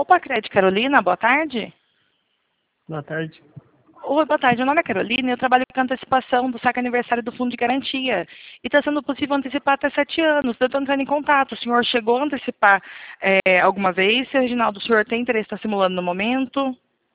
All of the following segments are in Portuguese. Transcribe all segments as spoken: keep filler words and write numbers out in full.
Opa, Cred Carolina, boa tarde. Boa tarde. Oi, boa tarde. Meu nome é Carolina e eu trabalho com antecipação do saque aniversário do Fundo de Garantia. E está sendo possível antecipar até sete anos. Eu estou entrando em contato. O senhor chegou a antecipar é, alguma vez? Se, Reginaldo, o senhor tem interesse em estar simulando no momento?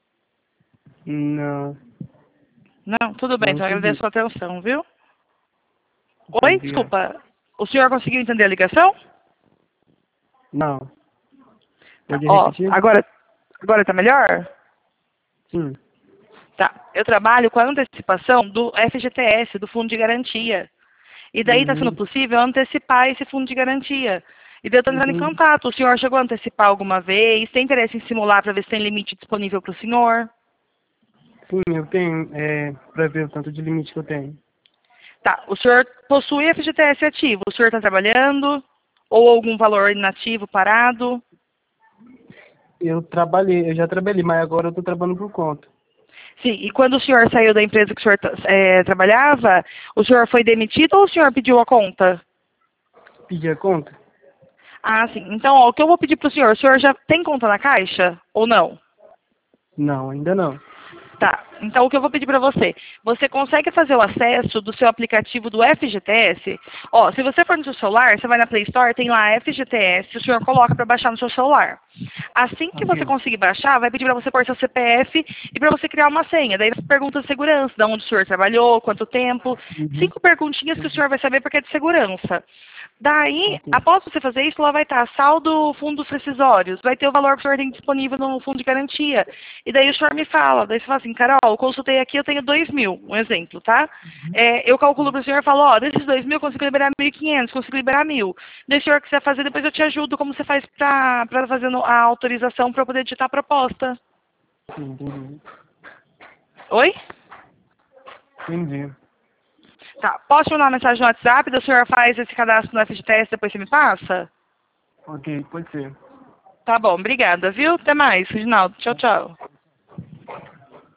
Não. Não? Tudo bem, Não então eu agradeço a entendi. sua atenção, viu? Tá, Oi, obrigado. desculpa. O senhor conseguiu entender a ligação? Não. Tá, Pode ó, repetir? agora, agora tá melhor? Sim. Tá. Eu trabalho com a antecipação do F G T S, do Fundo de Garantia. E daí está sendo Uhum. possível antecipar esse fundo de garantia. E daí eu estou entrando em Entendi. contato. O senhor chegou a antecipar alguma vez? Tem interesse em simular para ver se tem limite disponível para o senhor? Sim, eu tenho, é, pra ver o tanto de limite que eu tenho. Tá. O senhor possui F G T S ativo? O senhor está trabalhando? Ou algum valor inativo, parado? Eu trabalhei, eu já trabalhei, mas agora eu tô trabalhando por conta. Sim. E quando o senhor saiu da empresa que o senhor é, trabalhava, o senhor foi demitido ou o senhor pediu a conta? Pedir a conta? Ah, sim. Então, ó, o que eu vou pedir para o senhor, o senhor já tem conta na Caixa ou não? Não, ainda não. Tá, então o que eu vou pedir para você? Você consegue fazer o acesso do seu aplicativo do F G T S? Ó, se você for no seu celular, você vai na Play Store, tem lá F G T S, o senhor coloca para baixar no seu celular. Assim que você Ok. conseguir baixar, vai pedir para você pôr seu C P F e para você criar uma senha. Daí pergunta de segurança, de onde o senhor trabalhou, quanto tempo. Uhum. Cinco perguntinhas que o senhor vai saber porque é de segurança. Daí, Ok. após você fazer isso, lá vai estar saldo fundos rescisórios, vai ter o valor que o senhor tem disponível no fundo de garantia. E daí o senhor me fala, daí você fala assim, Carol, eu consultei aqui, eu tenho dois mil, um exemplo, tá? É, eu calculo para o senhor e falo, ó, desses dois mil eu consigo liberar mil e quinhentos, consigo liberar mil. Daí o senhor quiser fazer, depois eu te ajudo como você faz para fazer no- a autorização para eu poder editar a proposta. Sim, entendi. Oi? Entendi. Tá, posso te mandar uma mensagem no WhatsApp, daí o senhor faz esse cadastro no F G T S, depois você me passa? Ok, pode ser. Tá bom, obrigada, viu? Até mais, Reginaldo. Tchau, tchau.